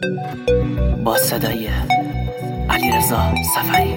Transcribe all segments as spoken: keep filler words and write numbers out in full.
با صدای علیرضا سفری.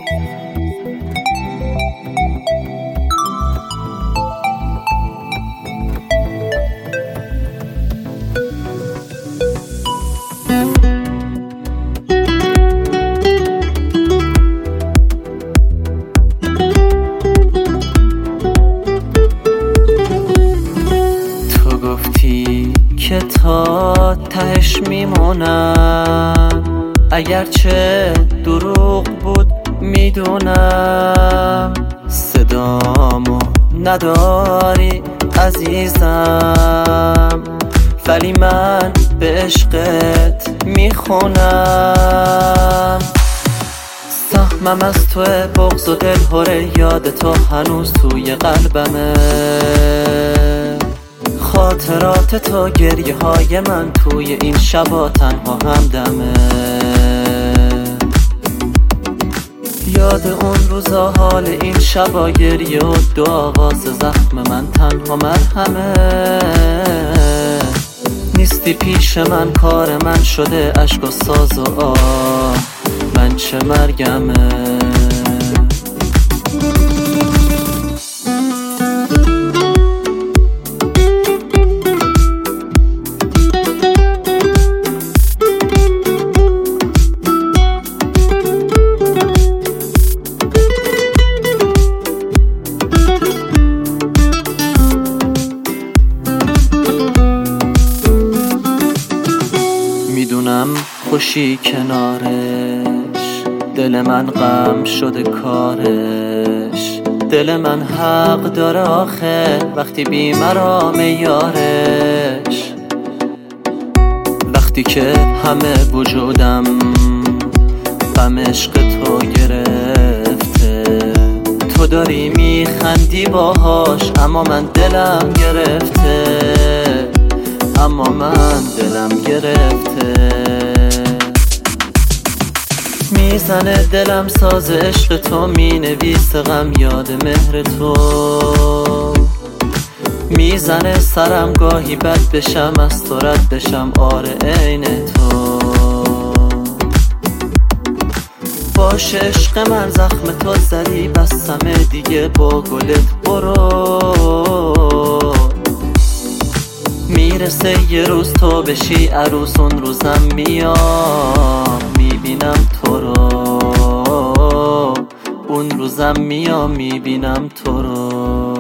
تو گفتی که تا تهش میمونم، اگرچه دروغ بود میدونم. صدامو نداری عزیزم، ولی من به عشقت میخونم. سهمم از توه، بغض و دلهوره، یاد تو هنوز توی قلبمه. خاطرات تو، گریه های من توی این شبا تنها همدمه. یاد اون روزا، حال این شبا، گریه و دو آواز زخم من تنها مرهمه. نیستی پیش من، کار من شده اشک و ساز و آه، من چه مرگمه. میدونم خوشی کنارش، دل من غم شده کارش. دل من حق داره آخه وقتی بی مرام یارش. وقتی که همه وجودم غم عشق تو گرفته، تو داری میخندی باهاش، اما من دلم گرفته. اما من دلم گرفته. میزنه دلم ساز عشق تو، مینویسه غم یاد مهر تو. میزنه سرم گاهی بد بشم، از تو رد بشم، آره عین تو. باشه عشق من، زخم تو زدی بستمه دیگه، با گلت برو. میرسه یه روز تو بشی عروس، اون روزم میام میبینم تو رو. اون روزم میام میبینم تو رو.